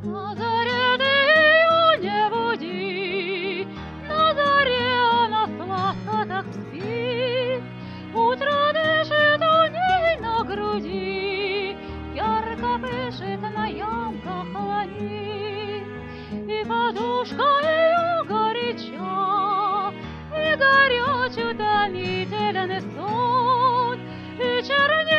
На заре ты ее не буди, на заре она сладко так спит. Утро дышит у ней на груди, ярко пышет на ямках ланит. И подушка ее горяча, и горяч утомительный сон, и чернеет